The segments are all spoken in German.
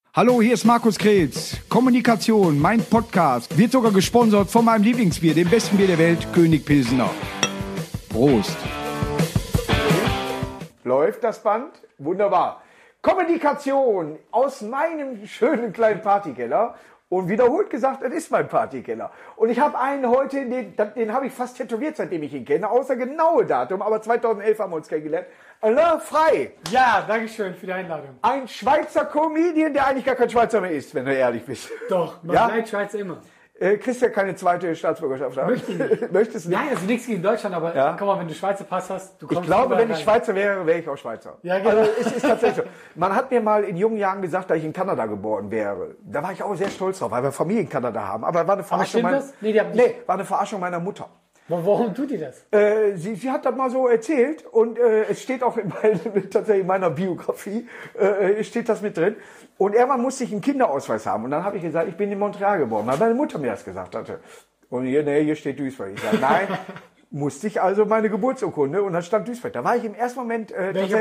Hallo, hier ist Markus Kretz. Kommunikation, mein Podcast, wird sogar gesponsert von meinem Lieblingsbier, dem besten Bier der Welt, König Pilsener. Prost. Läuft das Band? Wunderbar. Kommunikation aus meinem schönen kleinen Partykeller. Und wiederholt gesagt, das ist mein Partykeller. Und ich habe einen heute, den habe ich fast tätowiert, seitdem ich ihn kenne, außer genaue Datum, aber 2011 haben wir uns kennengelernt. Alain Frey. Ja, danke schön für die Einladung. Ein Schweizer Comedian, der eigentlich gar kein Schweizer mehr ist, wenn du ehrlich bist. Doch, man bleibt Schweizer immer. Kriegst ja keine zweite Staatsbürgerschaft haben. Möchte ich nicht. Möchtest du nicht? Nein, also nichts gegen Deutschland, aber guck mal, wenn du Schweizer Pass hast, du kommst Ich glaube, wenn ich rein. Schweizer wäre, wäre ich auch Schweizer. Ja, genau. Also es ist tatsächlich so. Man hat mir mal in jungen Jahren gesagt, dass ich in Kanada geboren wäre. Da war ich auch sehr stolz drauf, weil wir Familie in Kanada haben. Aber war eine Verarschung stimmt das? Nee, die haben nicht. war eine Verarschung meiner Mutter. Warum tut die das? Sie hat das mal so erzählt und es steht auch tatsächlich in meiner Biografie, steht das mit drin. Und irgendwann musste ich einen Kinderausweis haben. Und dann habe ich gesagt, ich bin in Montreal geboren, weil meine Mutter mir das gesagt hatte. Und hier steht Duisburg. Ich sage, nein, musste ich also meine Geburtsurkunde und dann stand Duisburg. Da war ich im ersten Moment tatsächlich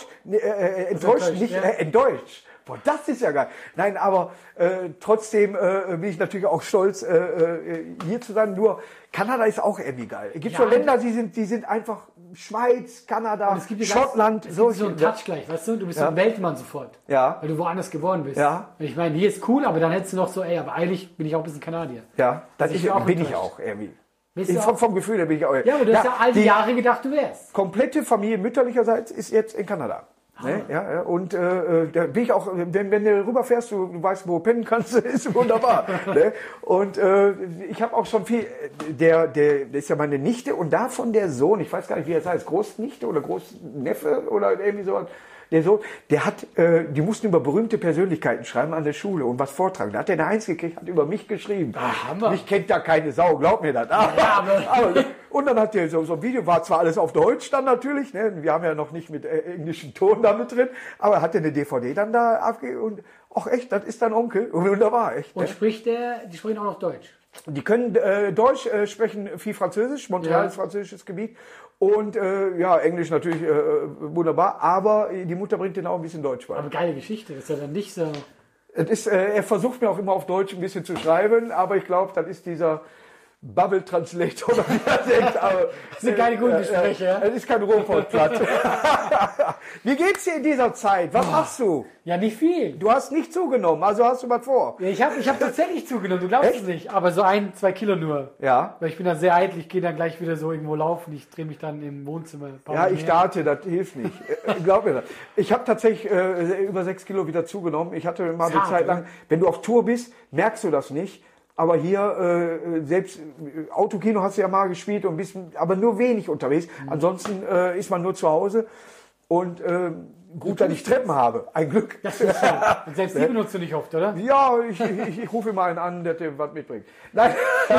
enttäuscht. Boah, das ist ja geil. Nein, aber trotzdem bin ich natürlich auch stolz, hier zu sein. Nur Kanada ist auch irgendwie geil. Es gibt so Länder, die sind einfach Schweiz, Kanada, Und es gibt Schottland. Es gibt so einen Touch gleich, weißt du? Du bist so ein Weltmann sofort. Ja. Weil du woanders geboren bist. Ja. Ich meine, hier ist cool, aber dann hättest du noch so, aber eigentlich bin ich auch ein bisschen Kanadier. Ja, das Ich ist, bin auch bin ich enttäuscht. auch irgendwie. Bist du auch? Vom Gefühl her bin ich auch. Ja, aber du hast ja all die Jahre gedacht, du wärst. Komplette Familie mütterlicherseits ist jetzt in Kanada. Ne? Ja, und da bin ich auch, wenn du rüberfährst, du weißt, wo du pennen kannst, ist wunderbar. Ne? Und ich habe auch schon viel, der ist ja meine Nichte und davon der Sohn, ich weiß gar nicht, wie er heißt, Großnichte oder Großneffe oder irgendwie sowas. Der Sohn, die mussten über berühmte Persönlichkeiten schreiben an der Schule und was vortragen. Da hat der eine Eins gekriegt, hat über mich geschrieben. Hammer. Mich kennt da keine Sau, glaub mir das. Aber, und dann hat der so ein Video, war zwar alles auf Deutsch dann natürlich, ne? Wir haben ja noch nicht mit englischen Ton da mit drin, aber hat der eine DVD dann da abgegeben und ach echt, das ist dein Onkel. Wunderbar, echt. Und Ne? die sprechen auch noch Deutsch. Die können Deutsch, sprechen viel Französisch, Montreal ist französisches Gebiet und Englisch natürlich wunderbar, aber die Mutter bringt denen auch ein bisschen Deutsch bei. Aber geile Geschichte, das ist ja dann nicht so... Er versucht mir auch immer auf Deutsch ein bisschen zu schreiben, aber ich glaube, das ist dieser Bubble Translator, oder wie er denkt. Aber, das sind keine guten Gespräche, ja? Das ist kein Rohvollplatt. Wie geht's dir in dieser Zeit? Was machst du? Ja, nicht viel. Du hast nicht zugenommen, also hast du was vor. Ja, ich hab tatsächlich zugenommen, du glaubst es nicht, aber so 1-2 Kilo nur. Ja. Weil ich bin dann sehr eitel, ich gehe dann gleich wieder so irgendwo laufen, ich drehe mich dann im Wohnzimmer. Ja, ich starte, das hilft nicht. Glaub mir das. Ich habe tatsächlich über 6 Kilo wieder zugenommen. Ich hatte mal eine Zeit lang, wenn du auf Tour bist, merkst du das nicht. Aber hier, selbst Autokino hast du ja mal gespielt und bist aber nur wenig unterwegs. Ansonsten ist man nur zu Hause. Und gut, dass ich Treppen habe. Ein Glück. Das ist schön. Und selbst die benutzt du nicht oft, oder? Ja, ich rufe immer einen an, der dir was mitbringt. Nein.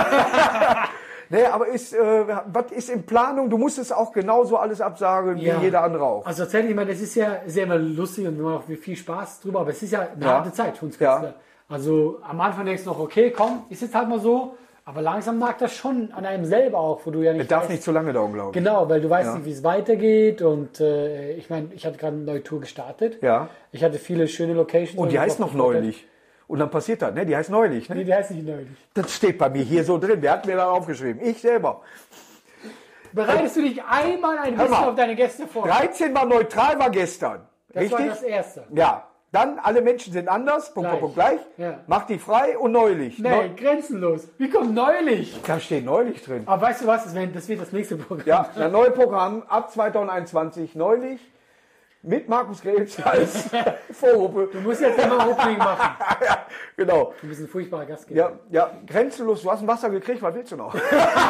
Nee, aber was ist in Planung? Du musst es auch genauso alles absagen, wie jeder andere auch. Also tatsächlich, ich meine, das ist ja sehr immer lustig und wir haben auch viel Spaß drüber, aber es ist ja eine harte Zeit für uns Künstler. Ja. Also am Anfang denkst du noch, okay, komm, ist jetzt halt mal so, aber langsam nagt das schon an einem selber auch, wo du ja nicht Es darf nicht zu lange dauern, glaube ich. Genau, weil du weißt nicht, wie es weitergeht und ich meine, ich hatte gerade eine neue Tour gestartet. Ja. Ich hatte viele schöne Locations. Und die heißt noch neulich. Und dann passiert das, ne? Die heißt neulich, ne? Nee, die heißt nicht neulich. Das steht bei mir hier so drin. Wer hat mir da aufgeschrieben? Ich selber. Bereitest du dich einmal ein bisschen auf deine Gäste vor? 13 war neutral, war gestern. Das Richtig? war das Erste. Ja. Dann, alle Menschen sind anders, gleich. Ja. Mach die frei und neulich. Nee, grenzenlos. Wie kommt neulich? Da steht neulich drin. Aber weißt du was, das wird das nächste Programm. Ja, ein neues Programm ab 2021 neulich. Mit Markus Krebs als Vorgruppe. Du musst jetzt immer Opening machen. Ja, genau. Du bist ein furchtbarer Gastgeber. Ja, grenzenlos. Du hast ein Wasser gekriegt, was willst du noch?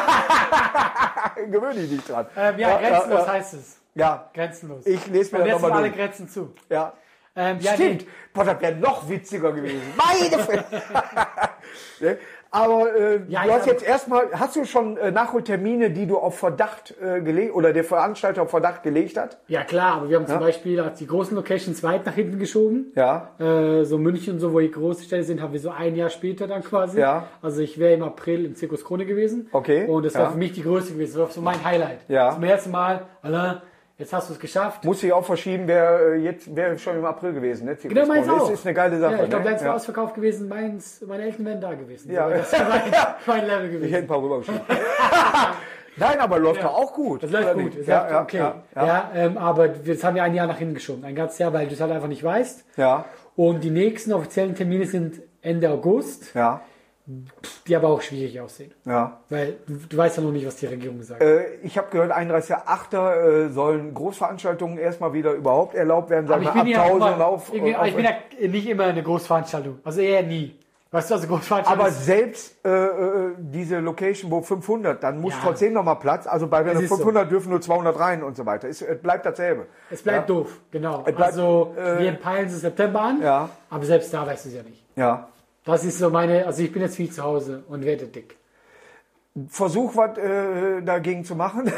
Gewöhne dich nicht dran. Grenzenlos heißt es. Ja. Grenzenlos. Ich lese mir das nochmal durch. alle Grenzen zu. Ja. Stimmt. Boah, das wäre noch witziger gewesen. Meine Fresse. Ne? Aber du hast jetzt erstmal, hast du schon Nachholtermine, die du auf Verdacht gelegt oder der Veranstalter auf Verdacht gelegt hat? Ja klar, aber wir haben zum Beispiel die großen Locations weit nach hinten geschoben. Ja. So München und so, wo die große Städte sind, haben wir so ein Jahr später dann quasi. Ja. Also ich wäre im April im Zirkus Krone gewesen. Okay. Und das war für mich die größte gewesen. Das war so mein Highlight. Ja. Zum ersten Mal, Alain, Jetzt hast du es geschafft. Muss ich auch verschieben, wäre schon im April gewesen. Ne? Genau, meins auch. Ist eine geile Sache. Ja, ich glaube, ne? deins wäre ausverkauft gewesen, meine Eltern wären da gewesen. Ja. So, das wäre mein Level gewesen. Ich hätte ein paar rübergeschoben. Nein, aber läuft doch auch gut. Das läuft gut. Das Ja, läuft okay. Ja, aber das haben wir ein Jahr nach hinten geschoben. Ein ganzes Jahr, weil du es halt einfach nicht weißt. Ja. Und die nächsten offiziellen Termine sind Ende August, Ja. die aber auch schwierig aussehen. Ja. Weil du weißt ja noch nicht, was die Regierung sagt. Ich habe gehört, 31.8. Sollen Großveranstaltungen erstmal wieder überhaupt erlaubt werden. Aber ich bin ja nicht immer eine Großveranstaltung. Also eher nie. Weißt du, also Großveranstaltung. Aber selbst diese Location, wo 500, dann muss Ja. trotzdem nochmal Platz. Also bei wenn Es ist 500 dürfen nur 200 rein und so weiter. Es bleibt dasselbe. Es bleibt doof, genau. bleibt, Also wir peilen es September an, Ja. aber selbst da weißt du es ja nicht. Ja. Das ist so also ich bin jetzt viel zu Hause und werde dick. Versuch was dagegen zu machen.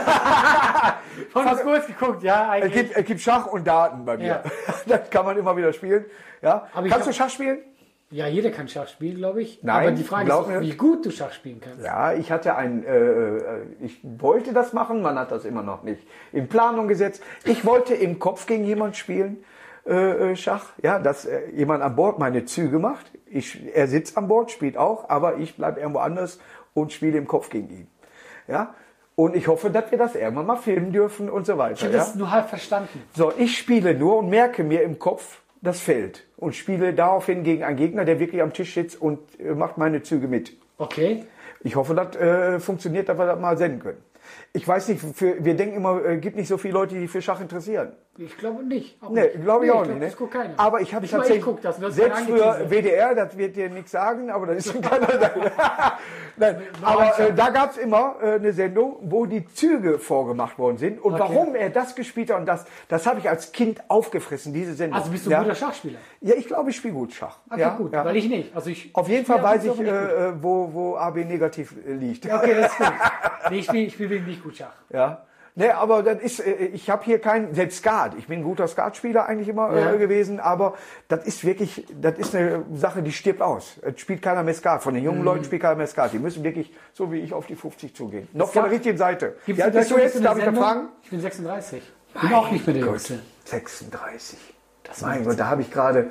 Von uns kurz geguckt, ja, eigentlich. Es gibt Schach und Daten bei mir. Ja. Das kann man immer wieder spielen. Ja. Aber ich Kannst du Schach spielen? Ja, jeder kann Schach spielen, glaube ich. Nein, aber die Frage ist glaub auch, mir. wie gut du Schach spielen kannst. Ja, ich hatte ich wollte das machen, man hat das immer noch nicht in Planung gesetzt. Ich wollte im Kopf gegen jemand spielen, Schach, ja, dass jemand an Bord meine Züge macht. Er sitzt an Bord, spielt auch, aber ich bleibe irgendwo anders und spiele im Kopf gegen ihn. Ja, und ich hoffe, dass wir das irgendwann mal filmen dürfen und so Ich weiter. habe Ja? das nur halb verstanden. So, ich spiele nur und merke mir im Kopf das Feld und spiele daraufhin gegen einen Gegner, der wirklich am Tisch sitzt und macht meine Züge mit. Okay. Ich hoffe, das funktioniert, dass wir das mal senden können. Ich weiß nicht, wir denken immer, gibt nicht so viele Leute, die für Schach interessieren. Ich glaube nicht. Auch Nee, nicht. glaube ich auch glaub, nicht. Ne? Das guckt keiner. Aber ich habe Nicht mal tatsächlich, ich guck das, und das ist selbst kein früher angeteasert. WDR, das wird dir nichts sagen, aber das ist schon keiner sagen. Nein, aber da gab es immer eine Sendung, wo die Züge vorgemacht worden sind. Und Okay. warum er das gespielt hat und das habe ich als Kind aufgefressen, diese Sendung. Also bist du ein guter Schachspieler? Ja, ich glaube, ich spiele gut Schach. Okay, ja, gut, ja. weil ich nicht. Also Auf jeden Fall weiß ich, nicht gut. wo AB negativ liegt. Ja, okay, das ist gut. Nee, ich spiele wirklich nicht gut Schach. Ja. Nee, aber das ist, ich habe hier selbst Skat. Ich bin ein guter Skatspieler eigentlich immer Ja. gewesen, aber das ist wirklich, das ist eine Sache, die stirbt aus. Es spielt keiner mehr Skat. Von den jungen Leuten spielt keiner mehr Skat. Die müssen wirklich, so wie ich, auf die 50 zugehen. Noch von der richtigen Seite. Gibt's Wie alt bist du jetzt? Darf ich da fragen? Ich bin 36. Ich bin auch nicht mehr der Jüngste. 36. Das Mein macht Gott, da habe ich gerade,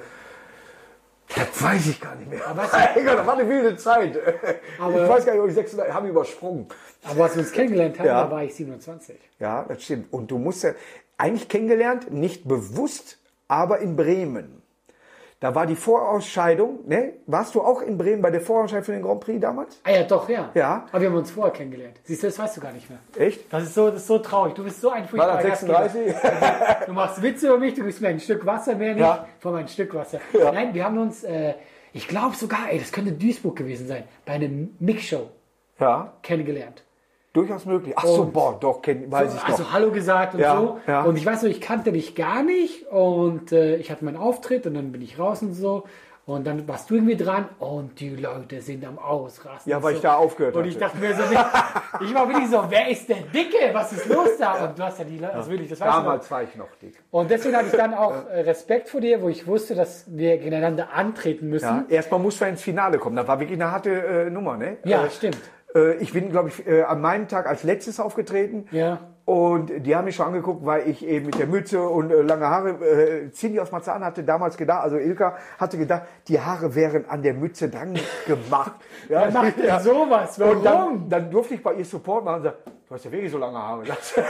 das weiß ich gar nicht mehr. Aber weißt Mein Gott, das war eine wilde Zeit. Aber- Ich weiß gar nicht, ob ich 36 habe übersprungen. Aber als wir uns kennengelernt haben, Ja. da war ich 27. Ja, das stimmt. Und du musst ja eigentlich kennengelernt, nicht bewusst, aber in Bremen. Da war die Vorausscheidung, ne? Warst du auch in Bremen bei der Vorausscheidung für den Grand Prix damals? Ah ja, doch, ja. Ja. Aber wir haben uns vorher kennengelernt. Siehst du, das weißt du gar nicht mehr. Echt? Das ist so traurig. Du bist so ein War furchtbarer das 36? Gastgeber. Du machst Witze über mich, du gibst mir ein Stück Wasser, mehr nicht. Ja. Von meinem Stück Wasser. Ja. Nein, wir haben uns, ich glaube sogar, das könnte Duisburg gewesen sein, bei einer Mixshow Ja, kennengelernt. durchaus möglich. Ach so, Und- boah, doch, weiß ich Also noch. Hallo gesagt und Ja, so. ja. Und ich weiß noch, ich kannte dich gar nicht und ich hatte meinen Auftritt und dann bin ich raus und so. Und dann warst du irgendwie dran und die Leute sind am Ausrasten. Ja, weil so. ich da aufgehört Und hatte. ich dachte mir so, ich war wirklich so, wer ist der Dicke? Was ist los da? Und du hast ja die Leute, also wirklich, das weißt du noch. Damals war ich noch dick. Und deswegen hatte ich dann auch Respekt vor dir, wo ich wusste, dass wir gegeneinander antreten müssen. Ja, erstmal musste er ins Finale kommen. Das war wirklich eine harte Nummer, ne? Ja, stimmt. Ich bin, glaube ich, an meinem Tag als letztes aufgetreten. Ja. Und die haben mich schon angeguckt, weil ich eben mit der Mütze und lange Haare, Cindy aus Marzahn hatte damals gedacht, also Ilka hatte gedacht, die Haare wären an der Mütze dran gemacht. Ja, Wer macht denn sowas? Warum? Und dann durfte ich bei ihr Support machen und sagen, du hast ja wirklich so lange Haare.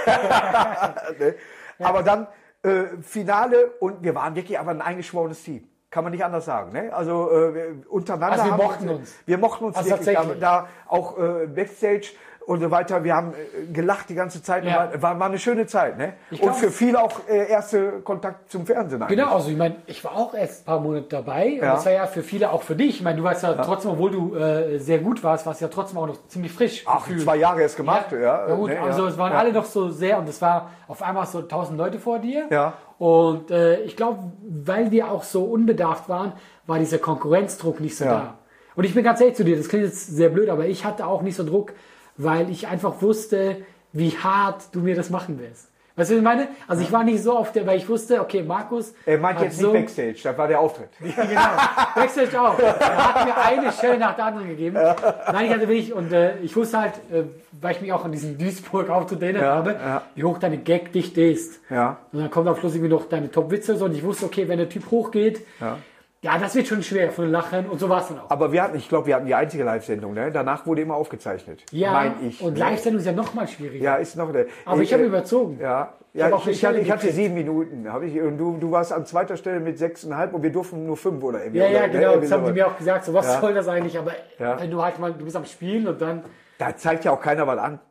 Ne? Aber dann Finale und wir waren wirklich aber ein eingeschworenes Team. Kann man nicht anders sagen. Ne? Also untereinander Also wir haben mochten uns. Wir mochten uns Also wirklich. tatsächlich. Da auch Backstage und so weiter. Wir haben gelacht die ganze Zeit. Ja. War eine schöne Zeit. Ne? Ich Und glaub, für viele auch erste Kontakt zum Fernsehen. eigentlich. Genau, also ich meine, ich war auch erst ein paar Monate dabei. Und Ja. das war ja für viele auch für dich. Ich meine, du warst ja trotzdem, obwohl du sehr gut warst ja trotzdem auch noch ziemlich frisch. Ach, gefühlt. 2 Jahre erst gemacht. Ja, gut, ne, also ja. es waren alle noch so sehr und es war auf einmal so 1000 Leute vor dir. Ja. Und ich glaube, weil wir auch so unbedarft waren, war dieser Konkurrenzdruck nicht so Ja. da. Und ich bin ganz ehrlich zu dir, das klingt jetzt sehr blöd, aber ich hatte auch nicht so Druck, weil ich einfach wusste, wie hart du mir das machen willst. Weißt du, was ich meine? Also ich war nicht so auf der, weil ich wusste, okay, Markus. Er meint jetzt nicht Backstage, das war der Auftritt. Genau, Backstage auch. Er hat mir eine Stelle nach der anderen gegeben. Nein, ich hatte wirklich, und ich wusste halt, weil ich mich auch an diesen Duisburg-Auftritt erinnert habe, wie hoch deine Gagdichte ist. Ja. Und dann kommt am Schluss irgendwie noch deine Top-Witze so, und ich wusste, okay, wenn der Typ hochgeht, ja, das wird schon schwer von Lachen, und so war es dann auch. Aber ich glaube, wir hatten die einzige Live-Sendung, ne? Danach wurde immer aufgezeichnet. Ja, mein ich. Und Live-Sendung ist ja noch mal schwieriger. Ja, ist noch der. Aber ich habe überzogen. Ja. Ich hatte 7 Minuten. Und du warst an zweiter Stelle mit 6,5 und wir durften nur 5 oder irgendwie. Ja, genau. Das haben die mir auch gesagt. So, was soll das eigentlich? Aber Ja. wenn du halt mal, du bist am Spielen und dann. Da zeigt ja auch keiner was an.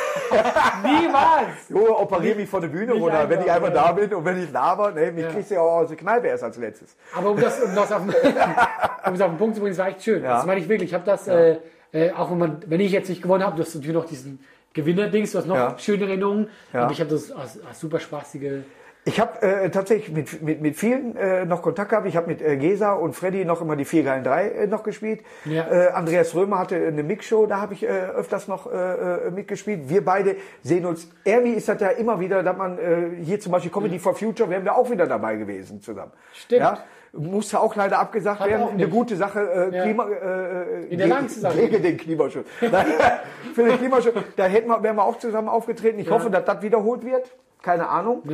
Niemals! So, operiere mich von der Bühne Nicht runter, wenn ich einfach, einmal da bin und wenn ich laber, ne, mich kriegst du ja auch aus der Kneipe erst als letztes. Aber um das auf den Punkt zu bringen, das war echt schön. Ja. Das meine ich wirklich. Ich habe das, auch wenn ich jetzt nicht gewonnen habe, du hast natürlich noch diesen Gewinner-Dings, du hast noch schöne Erinnerungen. Ja. Und ich habe das als super spaßige. Ich habe tatsächlich mit vielen noch Kontakt gehabt. Ich habe mit Gesa und Freddy noch immer die 4 geilen 3 noch gespielt. Ja. Andreas Römer hatte eine Mixshow, da habe ich öfters noch mitgespielt. Wir beide sehen uns. Irgendwie ist das ja immer wieder, dass man hier zum Beispiel Comedy for Future, wären wir auch wieder dabei gewesen zusammen. Stimmt. Ja? Musste auch leider abgesagt Hat werden. auch Eine nicht. gute Sache. In der Langsaison. Gegen den Klimaschutz. Nein, für den Klimaschutz. Da wären wir auch zusammen aufgetreten. Ich hoffe, dass das wiederholt wird. Keine Ahnung.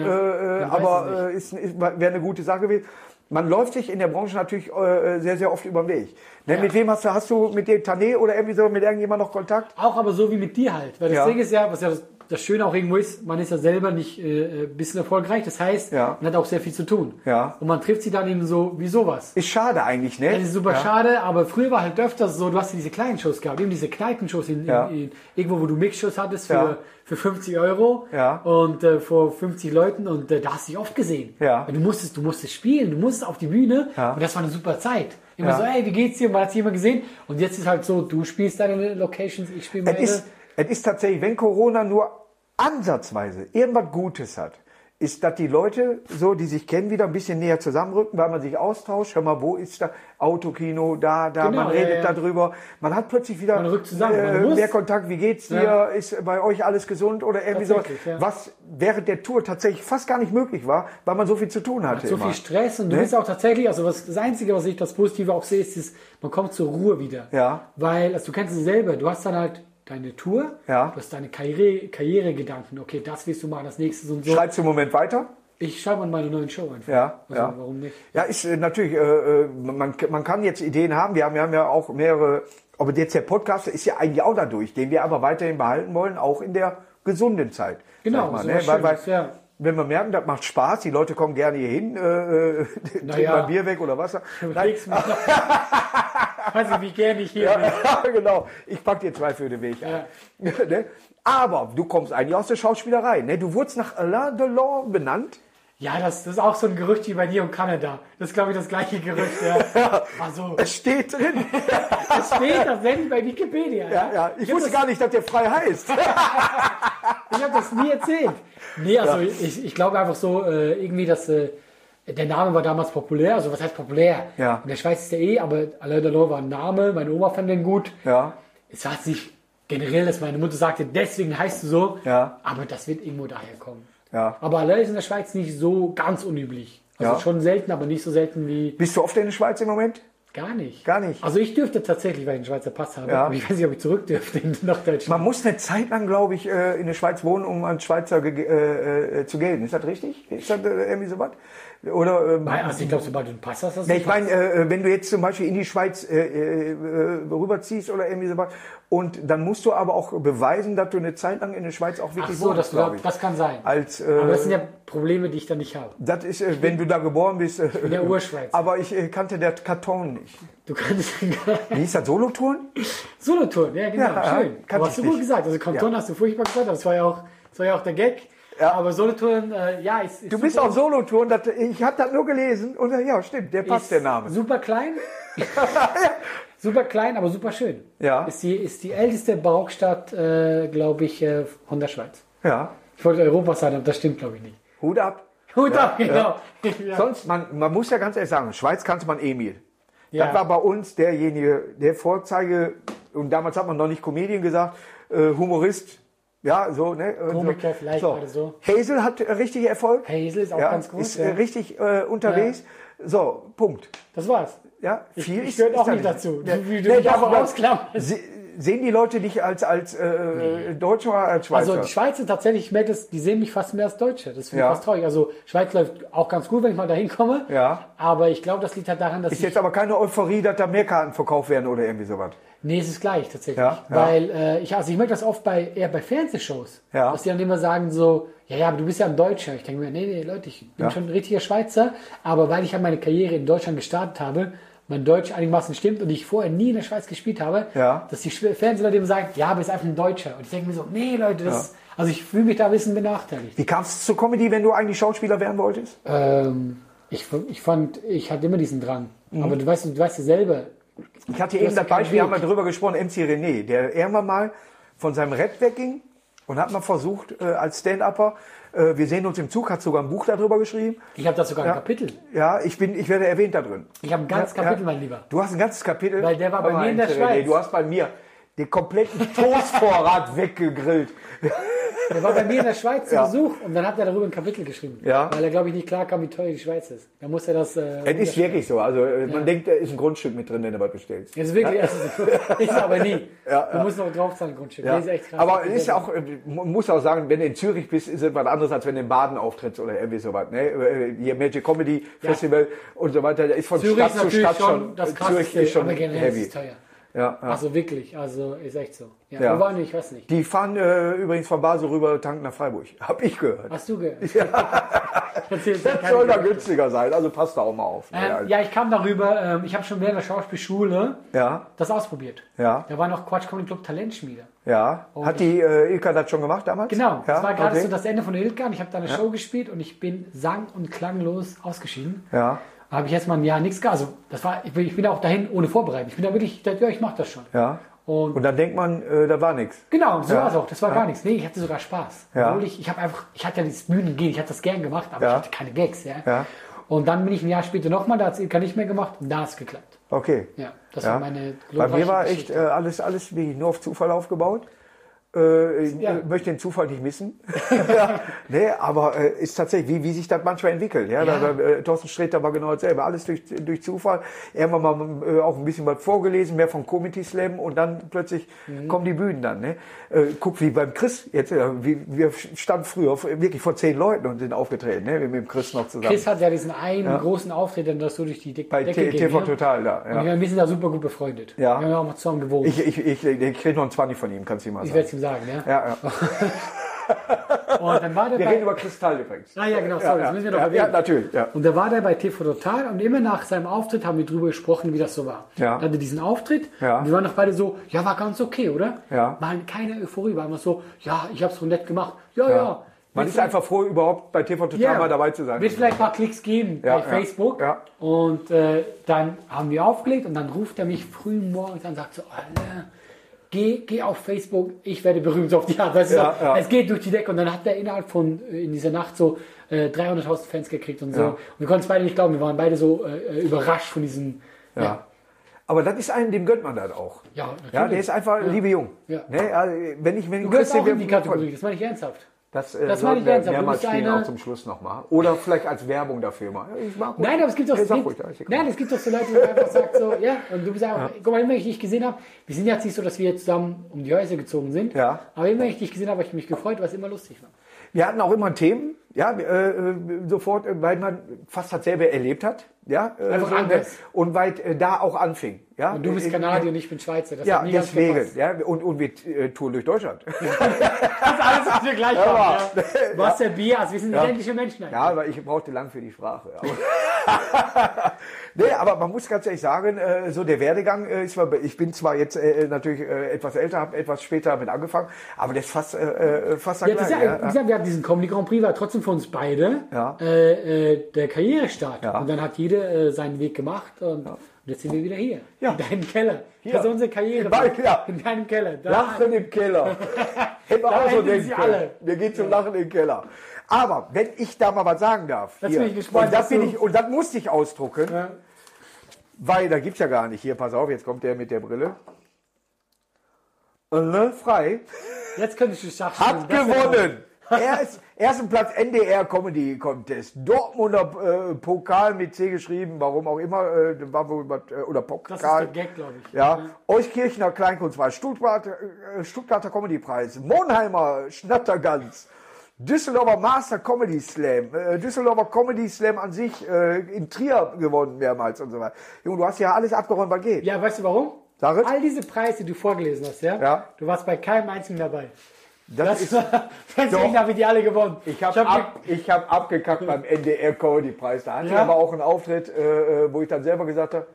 Aber wäre eine gute Sache gewesen. Man läuft sich in der Branche natürlich sehr, sehr oft über den Weg. Ne, mit wem hast du mit dem Tané oder irgendwie so mit irgendjemand noch Kontakt? Auch aber so wie mit dir halt. Weil das Ding ist ja, was ja das Schöne auch irgendwo ist, man ist ja selber nicht ein bisschen erfolgreich. Das heißt, man hat auch sehr viel zu tun. Ja. Und man trifft sie dann eben so wie sowas. Ist schade eigentlich, ne? Das ist super schade, aber früher war halt öfters so, du hast ja diese kleinen Shows gehabt, eben diese Kneipenshows irgendwo, wo du Mixshows hattest für 50 Euro und vor 50 Leuten und da hast du dich oft gesehen. Ja. Weil du musstest spielen, du musstest auf die Bühne und das war eine super Zeit. Immer so, ey, wie geht's dir? Und man hat sich immer gesehen. Und jetzt ist halt so, du spielst deine Locations, ich spiele meine. Es ist tatsächlich, wenn Corona nur ansatzweise irgendwas Gutes hat, ist, dass die Leute, so, die sich kennen, wieder ein bisschen näher zusammenrücken, weil man sich austauscht. Hör mal, wo ist da Autokino, da, Genau, man redet darüber. Man hat plötzlich wieder Man rückt zusammen. mehr Kontakt. Wie geht's dir? Ja. Ist bei euch alles gesund oder irgendwie so? Was während der Tour tatsächlich fast gar nicht möglich war, weil man so viel zu tun hatte. So viel Stress und du bist auch tatsächlich, also das Einzige, was ich das Positive auch sehe, ist, man kommt zur Ruhe wieder. Ja. Weil, also du kennst es selber, du hast dann halt deine Tour, du hast deine Karrieregedanken, okay, das willst du machen, das nächste und so. Schreibst du im Moment weiter? Ich schreibe an meine neuen Show einfach. Ja, also, warum nicht? Ja, ist natürlich, man kann jetzt Ideen haben, wir haben ja auch mehrere, aber jetzt der Podcast ist ja eigentlich auch dadurch, den wir aber weiterhin behalten wollen, auch in der gesunden Zeit. Genau, mal, so ne? weil wenn wir merken, das macht Spaß, die Leute kommen gerne hier hin, trinken mal Bier weg oder Wasser. Weiß ich, wie gerne ich hier bin. Ja, genau. Ich pack dir 2 für den Weg ein. Ne? Aber du kommst eigentlich aus der Schauspielerei. Ne? Du wurdest nach Alain Delon benannt. Ja, das ist auch so ein Gerücht wie bei dir und Kanada. Das ist, glaube ich, das gleiche Gerücht. Ja. Also, Es steht drin. es steht tatsächlich bei Wikipedia. Ja. Ich wusste gar nicht, dass der frei heißt. Ich habe das nie erzählt. Nee, also ich glaube einfach so, irgendwie, dass der Name war damals populär. Also was heißt populär? Ja. In der Schweiz ist der aber Alain Delon war ein Name. Meine Oma fand den gut. Ja. Es hat sich generell, dass meine Mutter sagte, deswegen heißt du so. Ja. Aber das wird irgendwo daher kommen. Ja. Aber Alain ist in der Schweiz nicht so ganz unüblich. Also schon selten, aber nicht so selten wie... Bist du oft in der Schweiz im Moment? Gar nicht. Gar nicht. Also ich dürfte tatsächlich, weil ich einen Schweizer Pass habe. Ja. Aber ich weiß nicht, ob ich zurück dürfte nach Deutschland. Man muss eine Zeit lang, glaube ich, in der Schweiz wohnen, um als Schweizer zu gelten. Ist das richtig? Ist das irgendwie so was? Oder, also ich glaube, sobald du einen Pass hast, hast du ich meine, wenn du jetzt zum Beispiel in die Schweiz rüberziehst oder irgendwie so was, und dann musst du aber auch beweisen, dass du eine Zeit lang in der Schweiz auch wirklich wohnst, glaube ich. Das kann sein. Aber das sind ja Probleme, die ich da nicht habe. Das ist, wenn du da geboren bist. In der Urschweiz. Aber ich kannte der Karton nicht. Du kannst Wie hieß das, Solotouren? Solotouren, ja genau, Ja, schön. Aber hast du gut gesagt. Also Kanton hast du furchtbar gesagt, das war ja auch der Gag. Ja. Aber Solotouren, ist du bist auf Solotouren, ich habe das nur gelesen und ja, stimmt, der passt der Name. Super klein. Super klein, aber super schön. Ja. Ist die älteste Barockstadt, glaube ich, von der Schweiz. Ja. Ich wollte Europa sagen, aber das stimmt, glaube ich nicht. Hut ab. Hut ab, genau. Ja. Sonst, man muss ja ganz ehrlich sagen, Schweiz kannte man Emil. Ja. Das war bei uns derjenige, der Vorzeige, und damals hat man noch nicht Comedian gesagt, Humorist Ja, so, ne? Komiker vielleicht gerade so. Hazel hat richtig Erfolg. Hazel ist auch ganz gut. Ist richtig unterwegs. So, Punkt. Das war's. Ja, viel Ich gehöre auch nicht dazu. Wie du mich einfach ausklammerst. Sehen die Leute dich als Deutscher oder als Schweizer? Also die Schweizer tatsächlich, ich merke das, die sehen mich fast mehr als Deutsche. Das finde ich fast traurig. Also Schweiz läuft auch ganz gut, wenn ich mal dahin komme. Ja. Aber ich glaube, das liegt halt daran, dass ist jetzt aber keine Euphorie, dass da mehr Karten verkauft werden oder irgendwie sowas. Nee, es ist gleich tatsächlich. Ja. Weil ich merke das oft eher bei Fernsehshows. Ja. Dass die dann immer sagen so, ja, aber du bist ja ein Deutscher. Ich denke mir, nee, Leute, ich bin schon ein richtiger Schweizer. Aber weil ich ja meine Karriere in Deutschland gestartet habe, mein Deutsch einigermaßen stimmt und ich vorher nie in der Schweiz gespielt habe, dass die Fernsehleute immer sagen, ja, aber ist einfach ein Deutscher. Und ich denke mir so, nee, Leute, also ich fühle mich da ein bisschen benachteiligt. Wie kamst du zur Comedy, wenn du eigentlich Schauspieler werden wolltest? Ich hatte immer diesen Drang. Aber du weißt ja selber. Ich hatte eben das Beispiel, wir haben mal drüber gesprochen, MC René, der irgendwann mal von seinem Rap wegging und hat mal versucht, als Stand-Upper, wir sehen uns im Zug, hat sogar ein Buch darüber geschrieben. Ich habe da sogar ein Kapitel. Ja, ich werde erwähnt da drin. Ich habe ein ganzes Kapitel, mein Lieber. Du hast ein ganzes Kapitel? Weil der war bei mir in der Schweiz. Du hast bei mir den kompletten Toastvorrat weggegrillt. Der war bei mir in der Schweiz zu Besuch und dann hat er darüber ein Kapitel geschrieben. Ja. Weil er, glaube ich, nicht klar kam, wie teuer die Schweiz ist. Da muss er das... Es ist wirklich so. Also man denkt, da ist ein Grundstück mit drin, wenn du was bestellst. Das ist wirklich, ist aber nie. Du musst noch draufzahlen, Grundstück. Ja. Das ist echt krass. Aber es ist auch, man muss auch sagen, wenn du in Zürich bist, ist es was anderes, als wenn du in Baden auftrittst oder irgendwie sowas. Ne? Hier Magic Comedy Festival und so weiter, da ist von Zürich Stadt zu Stadt schon, das Zürich ist schon heavy. Ist teuer. Ja. Also wirklich, also ist echt so. Ja. Wo waren wir? Ich weiß nicht. Die fahren übrigens von Basel rüber tanken nach Freiburg. Hab ich gehört. Hast du gehört? Ja. Das soll da günstiger sein, also passt da auch mal auf. Ja, ich kam darüber, ich habe schon während der Schauspielschule das ausprobiert. Ja. Da war noch Quatsch Comedy Club Talentschmiede. Ja. Hat die Ilka das schon gemacht damals? Genau, das war gerade so das Ende von Ilka und ich habe da eine Show gespielt und ich bin sang- und klanglos ausgeschieden. Ja. Da habe ich jetzt mal ein Jahr nichts gehabt. Also ich bin auch dahin ohne Vorbereitung. Ich bin da wirklich, ich mache das schon. Ja. Und dann denkt man, da war nichts. Genau, so war es auch. Das war gar nichts. Nee, ich hatte sogar Spaß. Ja. Obwohl ich hatte ja dieses Bühnengehen, ich hatte das gern gemacht, aber ich hatte keine Gags. Ja. Und dann bin ich ein Jahr später nochmal, da hat es Ilka nicht mehr gemacht und da hat es geklappt. Okay. Ja, das war meine glorreiche Bei mir war echt alles wie nur auf Zufall aufgebaut. Ich möchte den Zufall nicht missen. Nee, aber ist tatsächlich, wie sich das manchmal entwickelt. Ja? Thorsten Sträter war genau dasselbe. Alles durch Zufall. Irgendwann mal auch ein bisschen was vorgelesen, mehr vom Comedy Slam und dann plötzlich kommen die Bühnen dann. Ne? Guck, wie beim Chris jetzt. Wir standen früher wirklich vor 10 Leuten und sind aufgetreten, ne? Mit dem Chris noch zusammen. Chris hat ja diesen einen großen Auftritt, dass du durch die Decke bei TV Total da. Ja. Und wir sind da super gut befreundet. Ja. Wir haben ja auch mal zusammen gewohnt. Ich kriege noch einen 20 von ihm, kannst du ihm mal sagen. Sagen, ja? Ja. Und dann war der wir reden über Kristall übrigens. Ah ja, genau, sorry, das müssen wir noch erwähnen. Ja, natürlich. Ja. Und da war der bei TV Total und immer nach seinem Auftritt haben wir drüber gesprochen, wie das so war. Ja. Er hatte diesen Auftritt und wir waren doch beide so, ja, war ganz okay, oder? Ja. War keine Euphorie, war immer so, ja, ich hab's so nett gemacht. Ja. Man ist einfach froh, überhaupt bei TV Total mal dabei zu sein. Wird vielleicht mal Klicks geben bei Facebook. Ja. Und dann haben wir aufgelegt und dann ruft er mich früh morgens an und sagt so, Alter, Geh auf Facebook, ich werde berühmt, so auf die Art. Weißt du, es geht durch die Decke und dann hat er innerhalb von in dieser Nacht so 300.000 Fans gekriegt und so. Und wir konnten es beide nicht glauben, wir waren beide so überrascht von diesem. Ja. Aber das ist einem, dem gönnt man das auch. Ja, natürlich. Ja, der ist einfach liebe Jung. Ja. Ne? Also, wenn du gehörst auch in die Kategorie, das meine ich ernsthaft. Das meine ich ernsthaft. Mehrmals spielen auch zum Schluss nochmal. Oder vielleicht als Werbung dafür mal. Nein, aber es gibt doch es gibt doch so Leute, die einfach sagen so, ja, und du bist einfach, guck mal, immer wenn ich dich gesehen habe, wir sind jetzt nicht so, dass wir jetzt zusammen um die Häuser gezogen sind, aber immer wenn ich dich gesehen habe, habe ich mich gefreut, weil es immer lustig war. Wir hatten auch immer Themen, sofort, weil man fast dasselbe erlebt hat, einfach anders. Und weil da auch anfing, ja. Und du bist Kanadier und ich bin Schweizer, das hat nie deswegen, und wir touren durch Deutschland. Das ist alles, was wir gleich haben, Du hast ja Bier, also wir sind identische Menschen eigentlich. Ja, aber ich brauchte lang für die Sprache. Nee, aber man muss ganz ehrlich sagen, so der Werdegang ist, ich bin zwar jetzt natürlich etwas älter, habe etwas später damit angefangen, aber das ist fast wie gesagt, wir haben diesen Comedy Grand Prix, war trotzdem für uns beide der Karrierestart. Ja. Und dann hat jeder seinen Weg gemacht und jetzt sind wir wieder hier. In deinem Keller. Hier. Das ist unsere Karriere. In deinem Keller. Lachen im Keller. Hätten wir auch so denken können. Wir gehen zum Lachen im Keller. Aber wenn ich da mal was sagen darf, bin ich gespannt, und das musste ich ausdrucken, weil da gibt's ja gar nicht. Hier, pass auf, jetzt kommt der mit der Brille. Frei. Jetzt könnte ich Schach Hat spielen. gewonnen. Ersten Platz NDR Comedy Contest. Dortmunder Pokal mit C geschrieben, warum auch immer, war wohl oder Pokal. Das ist der Gag, glaube ich. Ja, Euskirchener Kleinkunstpreis, Stuttgarter Comedypreis, Monheimer Schnattergans, Düsseldorfer Master Comedy Slam, Düsseldorfer Comedy Slam an sich in Trier gewonnen mehrmals und so weiter. Junge, du hast ja alles abgeräumt, was geht. Ja, weißt du warum? Sag es. All diese Preise, die du vorgelesen hast, ja? Ja. Du warst bei keinem einzigen dabei. Deswegen habe ich die alle gewonnen. Ich hab abgekackt beim NDR Comedy Preis. Da hatte ich Ja? aber auch einen Auftritt, wo ich dann selber gesagt habe,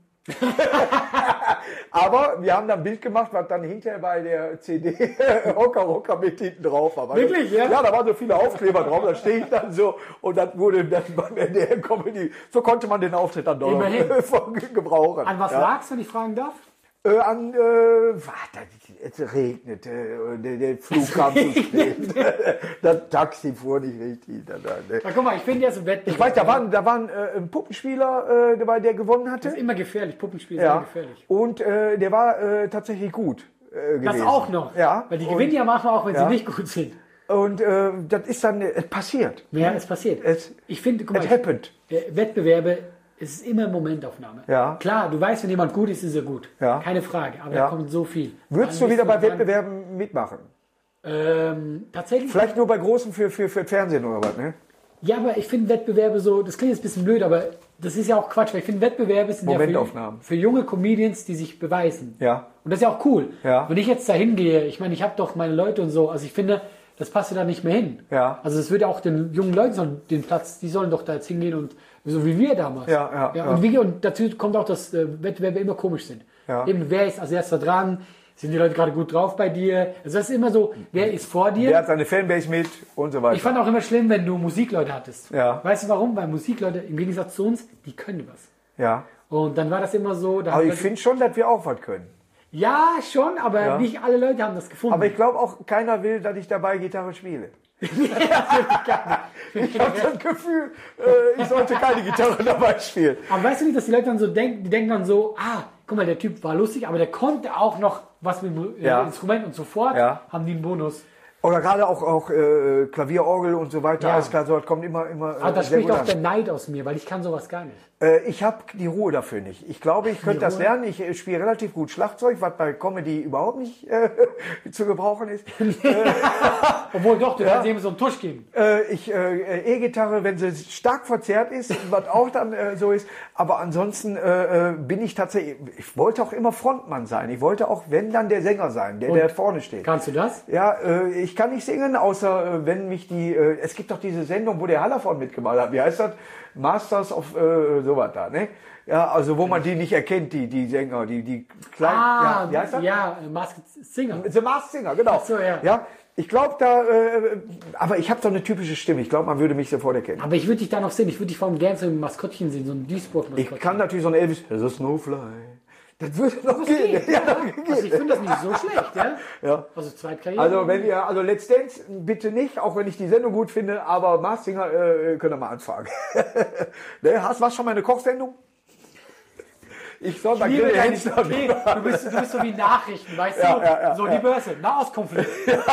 aber wir haben dann ein Bild gemacht, was dann hinterher bei der CD Rocker mit hinten drauf war. Wirklich, ja? Ja, da waren so viele Aufkleber drauf, da stehe ich dann so und dann wurde dann beim NDR Comedy, so konnte man den Auftritt dann doch Immerhin. noch gebrauchen. An was ja. lag's, wenn ich fragen darf? Es regnete, der Flug kam zu spät, das Taxi fuhr nicht richtig. Na, guck mal, ich finde ja so Wettbewerb. Ich weiß, da war ein Puppenspieler, der gewonnen hatte. Das ist immer gefährlich. Puppenspiel ist immer gefährlich. Und der war tatsächlich gut gewesen. Das auch noch. Ja. Weil die gewinnen ja manchmal auch, wenn sie nicht gut sind. Und das ist dann passiert. Ja, es passiert. Ich finde, guck mal, It happened. Wettbewerbe, es ist immer Momentaufnahme. Ja. Klar, du weißt, wenn jemand gut ist, ist er gut. Ja. Keine Frage, aber Ja. da kommt so viel. Würdest Dann du wieder bist bei dran. Wettbewerben mitmachen? Tatsächlich? Vielleicht nur bei großen für Fernsehen oder was, ne? Ja, aber ich finde Wettbewerbe so, das klingt jetzt ein bisschen blöd, aber das ist ja auch Quatsch, weil ich finde Wettbewerbe sind ja Momentaufnahmen. für junge Comedians, die sich beweisen. Ja. Und das ist ja auch cool. Ja. Wenn ich jetzt da hingehe, ich meine, ich habe doch meine Leute und so, also ich finde, das passt ja da nicht mehr hin. Ja. Also es würde ja auch den jungen Leuten den Platz, die sollen doch da jetzt hingehen und so wie wir damals. Ja. Und dazu kommt auch, dass Wettbewerbe immer komisch sind. Ja. Eben, wer ist als erster dran? Sind die Leute gerade gut drauf bei dir? Also das ist immer so, wer ist vor dir? Wer hat seine Fanbase mit und so weiter. Ich fand auch immer schlimm, wenn du Musikleute hattest. Ja. Weißt du warum? Weil Musikleute, im Gegensatz zu uns, die können was. Ja. Und dann war das immer so. Da Aber haben ich wir- finde schon, dass wir auch was können. ja, schon, aber Ja. nicht alle Leute haben das gefunden. Aber ich glaube auch, keiner will, dass ich dabei Gitarre spiele. Ich habe das Gefühl, ich sollte keine Gitarre dabei spielen. Aber weißt du nicht, dass die Leute dann so denken, die denken dann so, guck mal, der Typ war lustig, aber der konnte auch noch was mit dem Ja. Instrument und sofort Ja. haben die einen Bonus. Oder gerade auch Klavier, Orgel und so weiter. Ja. Alles klar, so das kommt immer Aber da sehr spricht gut auch an. der Neid aus mir, weil ich kann sowas gar nicht. Ich habe die Ruhe dafür nicht. Ich glaube, ich könnte das Ruhe? lernen. Ich spiele relativ gut Schlagzeug, was bei Comedy überhaupt nicht zu gebrauchen ist. Obwohl doch, du kannst eben so einen Tusch geben. E-Gitarre, wenn sie stark verzerrt ist, was auch dann so ist. Aber ansonsten bin ich tatsächlich, ich wollte auch immer Frontmann sein. Ich wollte auch, wenn dann der Sänger sein, der vorne steht. Kannst du das? Ja, ich kann nicht singen, außer wenn mich es gibt doch diese Sendung, wo der Hallervorden mitgemacht hat. Wie heißt das? Masters of sowas da, ne? Ja, also wo man die nicht erkennt, die Sänger, die kleinen, ja, wie heißt das? Ja, Masked Singer. The Masked Singer, genau. Ach so, ja. Ja, ich glaube aber ich habe so eine typische Stimme. Ich glaube, man würde mich sofort erkennen. Aber ich würde dich da noch sehen. Ich würde dich vor allem gerne so ein Maskottchen sehen, so ein Duisburg-Maskottchen. Ich kann natürlich so ein Elvis, the Snowfly. Das würde noch gehen. geht, Ja, ja. das geht. Also ich finde das nicht so schlecht, ja? Ja. Also Zweitkarriere. Also Let's Dance bitte nicht, auch wenn ich die Sendung gut finde, aber Masked Singer können wir mal anfragen. Ne, warst schon mal eine Kochsendung? Ich soll mal Liebe Grille deine Hensler okay, du bist so wie Nachrichten, weißt Ja, du? ja, So die Börse, Nahostkonflikt.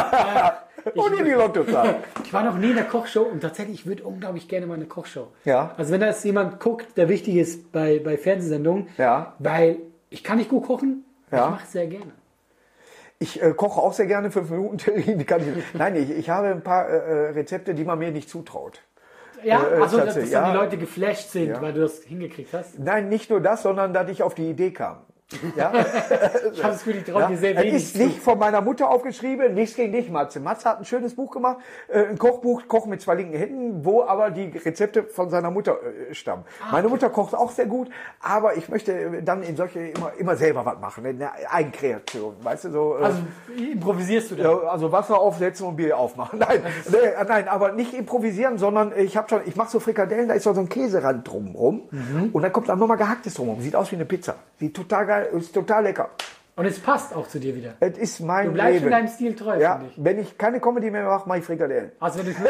und in die Lottozahl. Ich war noch nie in der Kochshow und tatsächlich, ich würde unglaublich gerne mal eine Kochshow. Ja. Also wenn das jemand guckt, der wichtig ist bei Fernsehsendungen, Ja. weil ich kann nicht gut kochen, Ja. ich mache es sehr gerne. Ich koche auch sehr gerne 5 Minuten Terrine. Nein, ich habe ein paar Rezepte, die man mir nicht zutraut. Ja, also dass tatsächlich, dann ja. die Leute geflasht sind, Ja. weil du das hingekriegt hast. Nein, nicht nur das, sondern dass ich auf die Idee kam. Ja? Ich habe das Gefühl, ich traue Ja, dir sehr es wenig ist nicht von meiner Mutter aufgeschrieben, nichts gegen dich, Matze. Matze hat ein schönes Buch gemacht, ein Kochbuch, Kochen mit 2 linken Händen, wo aber die Rezepte von seiner Mutter stammen. Meine Mutter kocht auch sehr gut, aber ich möchte dann in solche immer selber was machen, eine Eigenkreation, weißt du, so. Also improvisierst du da? Ja, also Wasser aufsetzen und Bier aufmachen. Nein, aber nicht improvisieren, sondern ich mache so Frikadellen, da ist so ein Käserand drumherum und dann kommt dann nochmal gehacktes drumherum. Sieht aus wie eine Pizza. Sieht total geil, ist total lecker. Und es passt auch zu dir wieder. Es ist mein Du bleibst Leben. in deinem Stil treu, Ja, finde ich. wenn ich keine Comedy mehr mache, mache ich Frikadellen. Also wenn du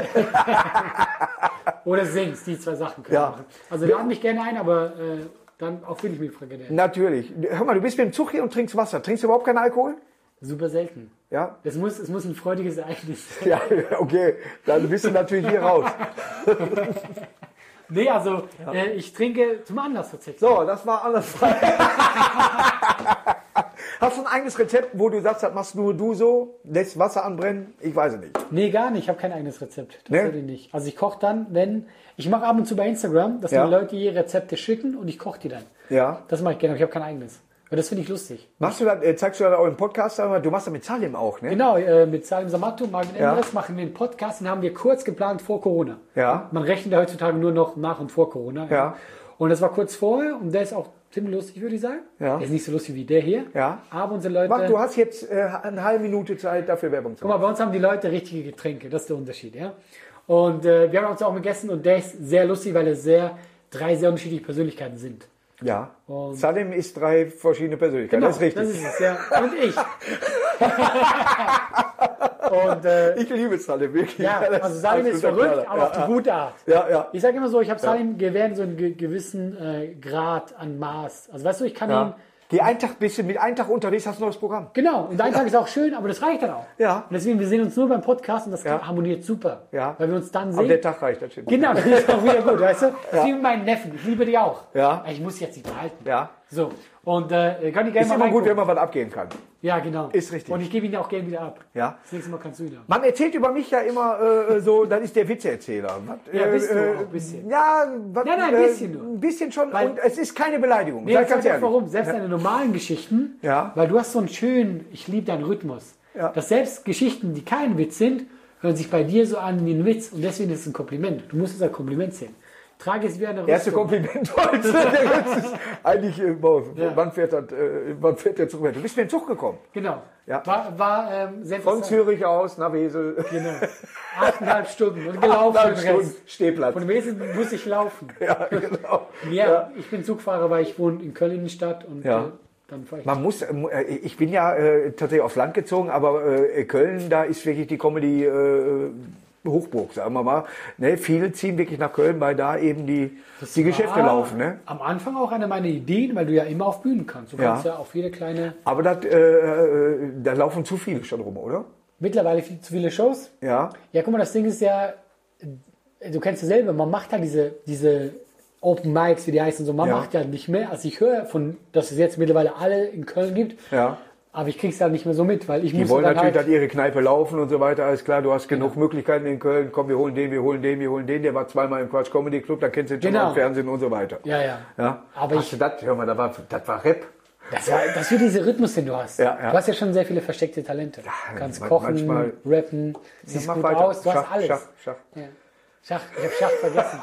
oder singst, die 2 Sachen können Ja. machen. Also lade mich gerne ein, aber dann auch will ich mit Frikadellen. Natürlich. Hör mal, du bist mit dem Zug hier und trinkst Wasser. Trinkst du überhaupt keinen Alkohol? Super selten. Ja? Es muss ein freudiges Ereignis sein. Ja, okay. Dann bist du natürlich hier raus. Nee, also ich trinke zum Anlass tatsächlich. So, das war alles frei. Hast du ein eigenes Rezept, wo du sagst, das machst nur du so, lässt Wasser anbrennen? Ich weiß es nicht. Nee, gar nicht. Ich habe kein eigenes Rezept. Tatsächlich nicht. Also ich koche dann, ich mache ab und zu bei Instagram, dass mir Leute ihre Rezepte schicken und ich koche die dann. Ja. Das mache ich gerne, aber ich habe kein eigenes. Aber das finde ich lustig. Machst du das, zeigst du das auch im Podcast? Du machst das mit Salim auch, ne? Genau, mit Salim Samatou, Marvin Endres machen wir einen Podcast, den haben wir kurz geplant vor Corona. Ja. Man rechnet ja heutzutage nur noch nach und vor Corona. Ja. Und das war kurz vorher und der ist auch ziemlich lustig, würde ich sagen. Ja. Der ist nicht so lustig wie der hier. Ja. Aber unsere Leute... Mach, du hast jetzt eine halbe Minute Zeit, dafür Werbung zu Guck machen. mal, bei uns haben die Leute richtige Getränke, das ist der Unterschied, ja. Und wir haben uns auch gegessen und der ist sehr lustig, weil es drei sehr unterschiedliche Persönlichkeiten sind. Ja. Und Salim ist 3 verschiedene Persönlichkeiten, das ist richtig. Das ist es, ja. Und ich. Und, ich liebe Salim, wirklich. ja, also Salim ist verrückt, aber auf die gute Art. Ja, ja. Ich sage immer so, ich habe Salim gewährt so einen gewissen Grad an Maß. Also weißt du, ich kann ihn... Geh einen Tag bisschen, mit einem Tag unterwegs hast du ein neues Programm. Genau, und ein Tag ist auch schön, aber das reicht dann auch. Ja. Und deswegen, wir sehen uns nur beim Podcast und das harmoniert super. Ja. Weil wir uns dann Aber sehen. der Tag reicht, das stimmt. Genau, das ist auch wieder gut, weißt du? Das ist wie mit meinen Neffen, ich liebe die auch. Ja. Ich muss jetzt nicht behalten. Ja. So, und kann ich gerne Ist mal immer gut, reingucken. wenn man was abgeben kann. Ja, genau. Ist richtig. Und ich gebe ihn auch gerne wieder ab. Ja. Das nächste Mal kannst du ihn haben. Man erzählt über mich ja immer so, das ist der Witzeerzähler. Ja, bist du auch ein bisschen. Ja, Nein, ein bisschen nur. Ein bisschen schon. Weil- und es ist keine Beleidigung. Nee, Sag jetzt ganz sag ehrlich. warum. Selbst deine normalen Geschichten, Ja. weil du hast so einen schönen, ich liebe deinen Rhythmus. Ja. Dass selbst Geschichten, die kein Witz sind, hören sich bei dir so an wie ein Witz und deswegen ist es ein Kompliment. Du musst es als Kompliment sehen. Trage es wie eine Erste Rüstung. Kompliment heute. Das ist eigentlich, wann fährt der Zug? Du bist mit dem Zug gekommen. Genau. Ja. War sehr Von interessant. Zürich aus nach Wesel. Genau. 8,5 Stunden und gelaufen. den 8,5 Stunden Rest. Stehplatz. Von Wesel muss ich laufen. Ja, genau. Ja, ich bin Zugfahrer, weil ich wohne in Köln Innenstadt und Ja. dann fahre ich. Man muss, ich bin ja tatsächlich aufs Land gezogen, aber Köln, da ist wirklich die Comedy Hochburg, sagen wir mal. Ne, viele ziehen wirklich nach Köln, weil da eben die Geschäfte laufen. Ne? Am Anfang auch eine meiner Ideen, weil du ja immer auf Bühnen kannst. Du kannst ja auf jede kleine... Aber da laufen zu viele schon rum, oder? Mittlerweile zu viele Shows. Ja. Ja, guck mal, das Ding ist ja, du kennst ja selber, man macht halt diese Open Mics, wie die heißen, so, man Ja. macht ja nicht mehr. Also ich höre dass es jetzt mittlerweile alle in Köln gibt, Ja. aber ich krieg's halt nicht mehr so mit, weil ich Die muss wollen dann natürlich, halt... dass ihre Kneipe laufen und so weiter. Alles klar, du hast genug Möglichkeiten in Köln. Komm, wir holen den. Der war zweimal im Quatsch Comedy Club, da kennst du ihn schon Genau. im Fernsehen und so weiter. Ja, ja. Ja. Aber Hast du das? Hör mal, das war Rap. Das wird dieser Rhythmus, den du hast. Ja, ja. Du hast ja schon sehr viele versteckte Talente. Du kannst kochen, manchmal- rappen, siehst mach gut weiter. aus, du hast alles. Schach. Ja. Schach, ich habe Schach vergessen.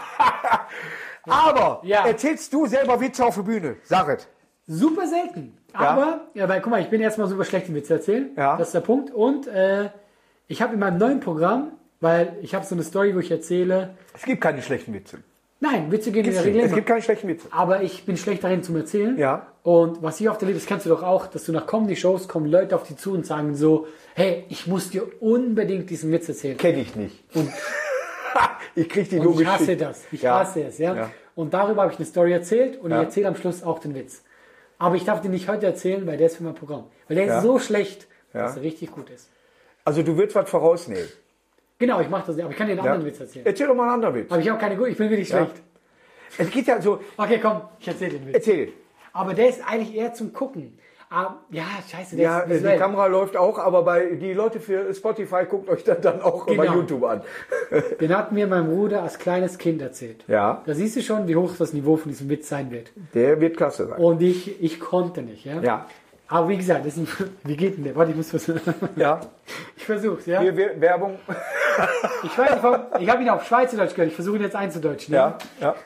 Aber Ja. erzählst du selber Witze auf der Bühne? Sag es. Super selten. Aber, weil guck mal, ich bin erstmal super schlecht im Witze erzählen. Ja. Das ist der Punkt. Und ich habe in meinem neuen Programm, weil ich habe so eine Story, wo ich erzähle, Es gibt keine schlechten Witze. nein, Witze gehen in der Regel Es immer. gibt keine schlechten Witze. Aber ich bin schlecht darin zum Erzählen. Ja. Und was ich oft erlebe, das kennst du doch auch, dass du nach Comedy-Shows kommen Leute auf dich zu und sagen so, hey, ich muss dir unbedingt diesen Witz erzählen. Kenne ich nicht. Und Ich krieg die Und nur ich hasse geschickt. das. Ich Ja. hasse es, ja? Ja. Und darüber habe ich eine Story erzählt und Ja. ich erzähle am Schluss auch den Witz. Aber ich darf den nicht heute erzählen, weil der ist für mein Programm. Weil der Ja. ist so schlecht, Ja. dass er richtig gut ist. Also du würdest was vorausnehmen. Genau, ich mache das nicht, aber ich kann dir einen Ja. anderen Witz erzählen. Erzähl doch mal einen anderen Witz. Aber ich habe keine gute, ich bin wirklich Ja. schlecht. Es geht ja so, Okay, komm, ich erzähle den Witz. erzähl. Aber der ist eigentlich eher zum Gucken. Aber, ja, scheiße, der Ja, ist die visuell. Kamera läuft auch, aber die Leute für Spotify guckt euch das dann auch Genau. bei YouTube an. Den hat mir mein Bruder als kleines Kind erzählt. Ja. Da siehst du schon, wie hoch das Niveau von diesem Witz sein wird. Der wird klasse sein. Und ich konnte nicht, ja. Ja. Aber wie gesagt, das ist wie geht denn der? Warte, ich muss versuchen. Ja. Ich versuch's, ja. Werbung. Ich weiß nicht, ich habe ihn auf Schweizerdeutsch gehört. Ich versuche ihn jetzt einzudeutschen. Ja. Ja.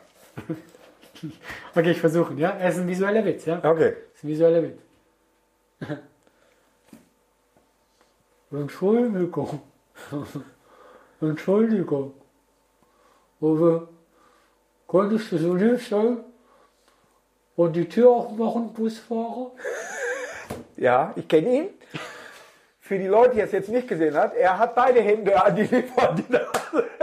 Okay, ich versuche ihn, ja. Er ist ein visueller Witz, ja. Okay. Das ist ein visueller Witz. Entschuldigung. Entschuldigung. Aber könntest du so lieb sein und die Tür aufmachen, Busfahrer? Ja, ich kenne ihn. Für die Leute, die es jetzt nicht gesehen hat, er hat beide Hände an die Lippen.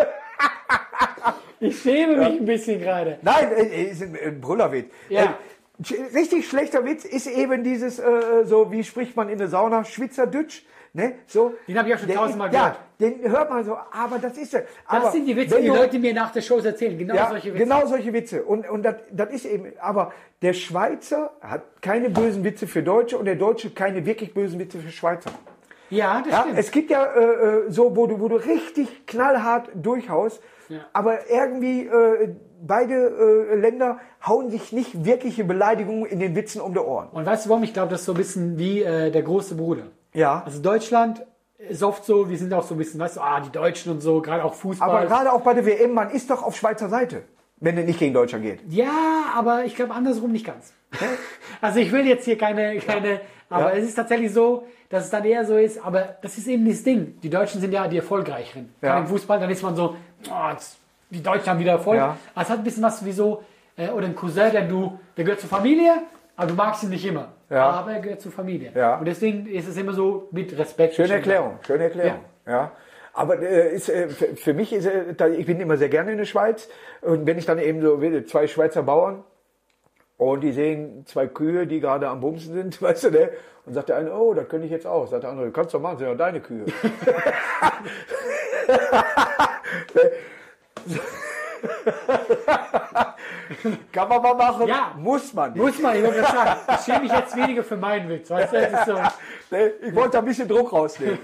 Ich schäme mich ein bisschen gerade. Nein, ist ein Brüllerwitz. Ja. richtig schlechter Witz ist eben dieses, so wie spricht man in der Sauna, Schwitzerdütsch. Ne? So, Den habe ich auch schon tausendmal gehört. Ja, den hört man so, aber das ist ja. Das sind die Witze, die Leute mir nach der Show erzählen. Genau solche Witze. Genau solche Witze. Und das ist eben, aber der Schweizer hat keine bösen Witze für Deutsche und der Deutsche keine wirklich bösen Witze für Schweizer. Ja, das stimmt. Es gibt ja so, wo du richtig knallhart durchhaust, aber irgendwie beide Länder hauen sich nicht wirkliche Beleidigungen in den Witzen um die Ohren. Und weißt du warum? Ich glaube, das ist so ein bisschen wie der große Bruder. Ja. Also Deutschland ist oft so, wir sind auch so ein bisschen, weißt du, die Deutschen und so, gerade auch Fußball. Aber gerade auch bei der WM, man ist doch auf Schweizer Seite, wenn es nicht gegen Deutschland geht. Ja, aber ich glaube andersrum nicht ganz. Also ich will jetzt hier keine, aber es ist tatsächlich so, dass es dann eher so ist, aber das ist eben das Ding. Die Deutschen sind ja die Erfolgreicheren. Gerade im Fußball, dann ist man so, die Deutschen haben wieder Erfolg. Ja. Aber es hat ein bisschen was wie so, oder ein Cousin, der gehört zur Familie, aber du magst ihn nicht immer. Ja. Aber er gehört zur Familie. Ja. Und deswegen ist es immer so mit Respekt. Schöne Erklärung. Ja. Aber für mich ist ich bin immer sehr gerne in der Schweiz. Und wenn ich dann eben so will, 2 Schweizer Bauern und die sehen 2 Kühe, die gerade am Bumsen sind, weißt du, ne? Und sagt der eine, oh, das könnte ich jetzt auch. Sagt der andere, kannst du machen, sind doch deine Kühe. Kann man mal machen? Ja. Muss man nicht. Muss man, ich wollte gerade sagen. Ich schäme mich jetzt weniger für meinen Witz. Weißt du, das ist so. Ich wollte da ein bisschen Druck rausnehmen.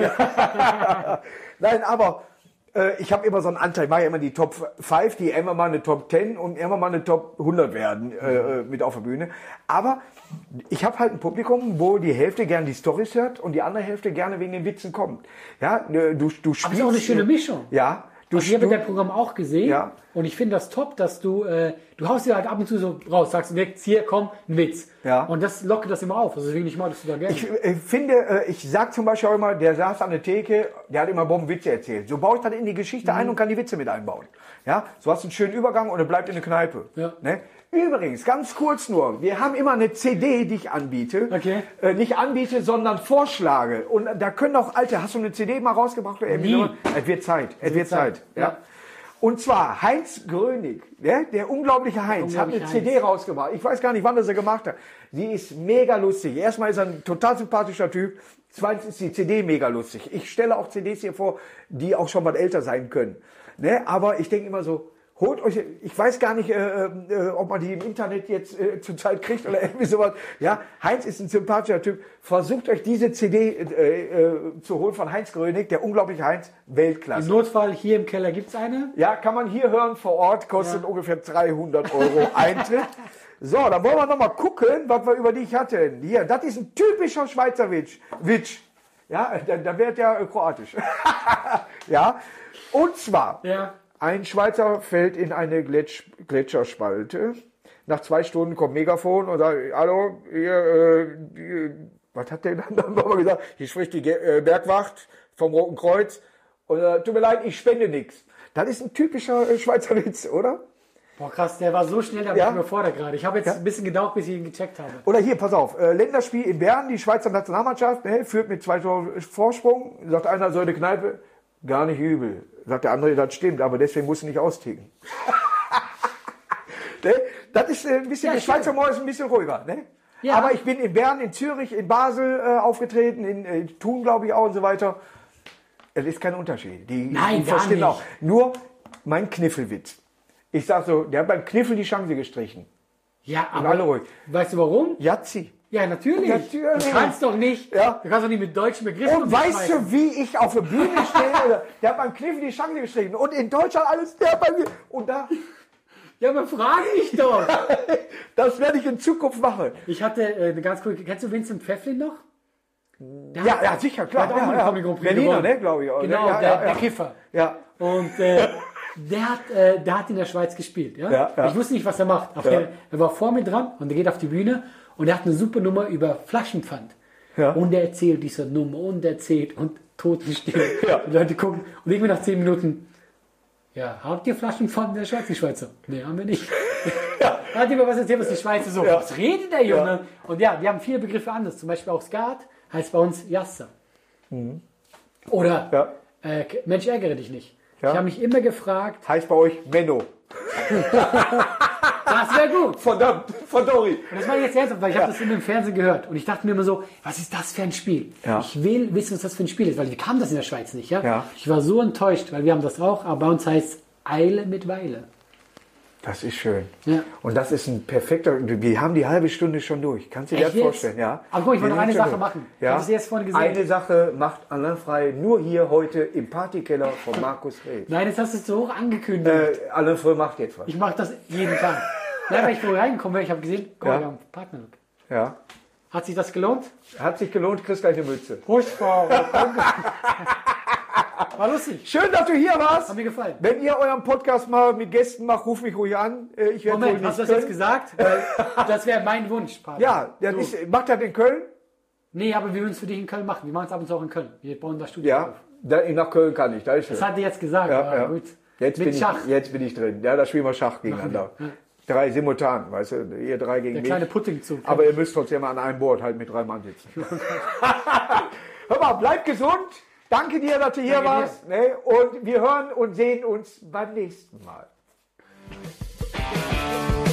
Nein, aber ich habe immer so einen Anteil, ich mache ja immer die Top 5, die immer mal eine Top 10 und immer mal eine Top 100 werden mit auf der Bühne. Aber ich habe halt ein Publikum, wo die Hälfte gerne die Storys hört und die andere Hälfte gerne wegen den Witzen kommt. Ja, du spielst. Aber das ist auch eine schöne Mischung. Ja. Ich habe dein Programm auch gesehen, Ja. Und ich finde das top, dass du haust dir halt ab und zu so raus, sagst jetzt hier, komm, ein Witz. Ja. Und das lockert das immer auf. Also deswegen ich mag das da gerne. Ich finde, ich sag zum Beispiel auch immer, der saß an der Theke, der hat immer Bombenwitze erzählt. So baue ich dann in die Geschichte ein und kann die Witze mit einbauen. Ja, so hast du einen schönen Übergang und er bleibt in der Kneipe. Ja. Ne? Übrigens, ganz kurz nur, wir haben immer eine CD, die ich anbiete. Okay. Nicht anbiete, sondern vorschlage. Und da können auch alte, hast du eine CD mal rausgebracht? Oder irgendwie Nie. so? Es wird Zeit. Es wird Zeit. Ja. Ja. Und zwar Heinz Grönig, der unglaubliche Heinz, hat eine CD rausgebracht. Ich weiß gar nicht, wann er sie gemacht hat. Sie ist mega lustig. Erstmal ist er ein total sympathischer Typ. Zweitens ist die CD mega lustig. Ich stelle auch CDs hier vor, die auch schon mal älter sein können. Ne? Aber ich denke immer so, holt euch, ich weiß gar nicht, ob man die im Internet jetzt zur Zeit kriegt oder irgendwie sowas. Ja, Heinz ist ein sympathischer Typ. Versucht euch diese CD zu holen von Heinz Grönig, der unglaubliche Heinz, Weltklasse. Im Notfall hier im Keller gibt's eine. Ja, kann man hier hören vor Ort, kostet ungefähr 300 € Eintritt. So, dann wollen wir noch mal gucken, was wir über dich hatten. Hier, das ist ein typischer Schweizer Witz. Ja, da wird ja kroatisch. Ja, und zwar, ein Schweizer fällt in eine Gletscherspalte. Nach 2 Stunden kommt Megafon und sagt, hallo, hier, was hat der dann nochmal gesagt? Hier spricht die Bergwacht vom Roten Kreuz. Und tut mir leid, ich spende nichts. Das ist ein typischer Schweizer Witz, oder? Boah, krass, der war so schnell, da bin ich überfordert gerade. Ich habe jetzt ein bisschen gedauert, bis ich ihn gecheckt habe. Oder hier, pass auf, Länderspiel in Bern, die Schweizer Nationalmannschaft, führt mit 2 Toren Vorsprung. Sagt einer, so eine Kneipe, gar nicht übel. Sagt der andere, das stimmt, aber deswegen musst du nicht austicken. Ne? Das ist ein bisschen, der Schweizer Humor ist ein bisschen ruhiger. Ne? Ja. Aber ich bin in Bern, in Zürich, in Basel aufgetreten, in Thun, glaube ich, auch und so weiter. Es ist kein Unterschied. Nein, gar nicht. Auch. Nur mein Kniffelwitz. Ich sag so, der hat beim Kniffel die Chance gestrichen. Ja, und aber alle ruhig. Weißt du warum? Jazzi. Ja, natürlich. Natürlich. Du kannst doch nicht. Ja. Du kannst doch nicht mit deutschen Begriffen. Und weißt du, wie ich auf der Bühne stehe? Der hat beim Kniffel die Chance gestrichen. Und in Deutschland alles, der bei mir. Und da. Ja, aber frag mich doch. Das werde ich in Zukunft machen. Ich hatte eine ganz coole. Kennst du Vincent Pfefflin noch? Ja, sicher, klar. Der hat auch einen Comedy Grand Prix Berliner, gewonnen. ne, glaube ich. Auch, genau, ne? der Kiffer. Ja. Und der hat in der Schweiz gespielt. Ja? Ich wusste nicht, was er macht. Er war vor mir dran und er geht auf die Bühne und er hat eine super Nummer über Flaschenpfand. Ja. Und er erzählt diese Nummer und erzählt und totenstill. Ja. Die Leute gucken und irgendwie nach 10 Minuten, ja, habt ihr Flaschenpfand in der Schweiz, die Schweizer? Nee, haben wir nicht. Ja. Hat immer was erzählt, was die Schweizer so, was redet der Junge? Ja. Und ja, wir haben viele Begriffe anders. Zum Beispiel auch Skat heißt bei uns Jassa. Mhm. Oder Mensch, ärgere dich nicht. Ja. Ich habe mich immer gefragt. Heißt bei euch Menno. Das wäre gut. Verdammt, von Dori. Und das war jetzt ernsthaft, weil ich habe das im Fernsehen gehört. Und ich dachte mir immer so, was ist das für ein Spiel? Ja. Ich will wissen, was das für ein Spiel ist, weil wir kamen das in der Schweiz nicht. Ja. Ich war so enttäuscht, weil wir haben das auch, aber bei uns heißt Eile mit Weile. Das ist schön. Ja. Und das ist ein perfekter, wir haben die halbe Stunde schon durch. Kannst du dir das vorstellen? Ja. Aber guck, ich wollte Wir noch eine sind schon Sache durch. machen. Ich Ja. habe das erst vorhin gesehen. Eine Sache macht Alain Frey nur hier heute im Partykeller von Markus Rees. Nein, jetzt hast du es so hoch angekündigt. Alain Frey macht jetzt was. Ich mache das jeden Tag. Nein, weil ich vorher reingekommen bin, ich habe gesehen, guck mal, Ja. wir haben Partnerlook. Ja. Hat sich das gelohnt? Hat sich gelohnt, kriegst gleich eine Mütze. Furchtbar. War lustig. Schön, dass du hier warst. Hat mir gefallen. Wenn ihr euren Podcast mal mit Gästen macht, ruf mich ruhig an. Ich werde wohl Moment, nicht hast du das können. jetzt gesagt? Weil das wäre mein Wunsch, Partner. Ja, das macht das in Köln? Nee, aber wir würden es für dich in Köln machen. Wir machen es ab und zu auch in Köln. Wir bauen das Studio Ja, auf. nach Köln kann ich, das ist schön. Das hat er jetzt gesagt. Ja, aber ja. gut. Jetzt Mit Schach. jetzt bin ich drin. Ja, da spielen wir Schach gegeneinander. Ja. 3 simultan, weißt du, ihr 3 gegen Der mich. kleine Puddingzug. Aber ihr müsst trotzdem an einem Board halt mit 3 Mann sitzen. Hör mal, bleib gesund. Danke dir, dass du hier Danke dir. warst. Ne? Und wir hören und sehen uns beim nächsten Mal.